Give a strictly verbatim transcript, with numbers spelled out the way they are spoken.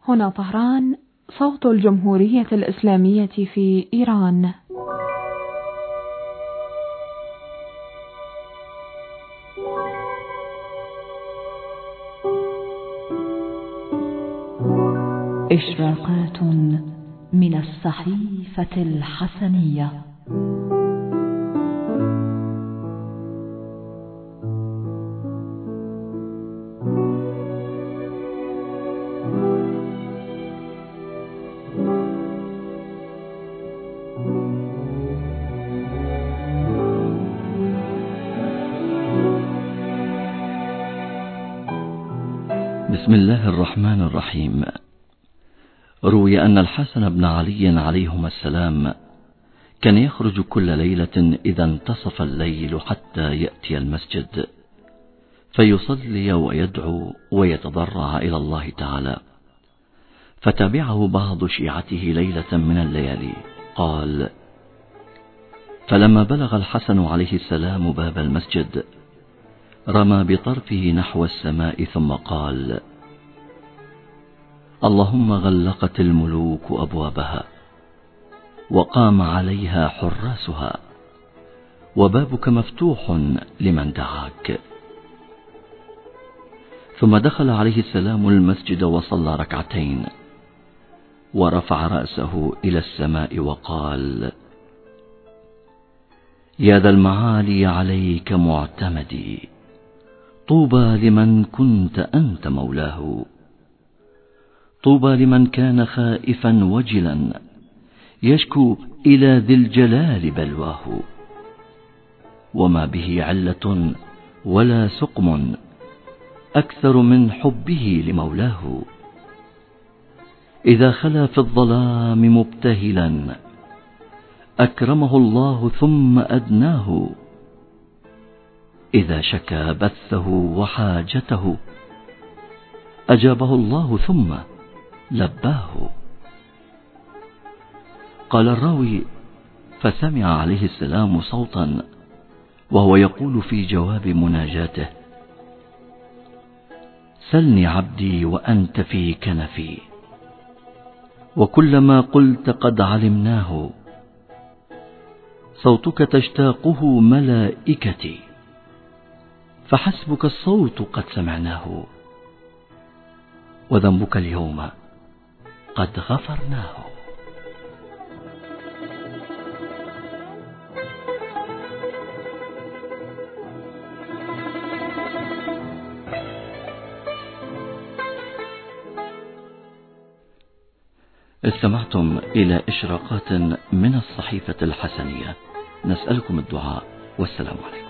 هنا طهران، صوت الجمهورية الإسلامية في إيران. إشراقات من الصحيفة الحسنية. بسم الله الرحمن الرحيم. روي أن الحسن بن علي عليهما السلام كان يخرج كل ليلة إذا انتصف الليل حتى يأتي المسجد فيصلي ويدعو ويتضرع إلى الله تعالى. فتابعه بعض شيعته ليلة من الليالي، قال: فلما بلغ الحسن عليه السلام باب المسجد رمى بطرفه نحو السماء ثم قال: اللهم غلقت الملوك أبوابها وقام عليها حراسها وبابك مفتوح لمن دعاك. ثم دخل عليه السلام المسجد وصلى ركعتين ورفع رأسه إلى السماء وقال: يا ذا المعالي عليك معتمدي، طوبى لمن كنت أنت مولاه، طوبى لمن كان خائفا وجلا يشكو إلى ذي الجلال بلواه، وما به علة ولا سقم أكثر من حبه لمولاه. إذا خلا في الظلام مبتهلا أكرمه الله ثم أدناه، إذا شكى بثه وحاجته أجابه الله ثم لباه. قال الراوي: فسمع عليه السلام صوتا وهو يقول في جواب مناجاته: سلني عبدي وأنت في كنفي، وكلما قلت قد علمناه، صوتك تشتاقه ملائكتي، فحسبك الصوت قد سمعناه، وذنبك اليوم قد غفرناه. استمعتم إلى إشراقات من الصحيفة الحسنية. نسألكم الدعاء، والسلام عليكم.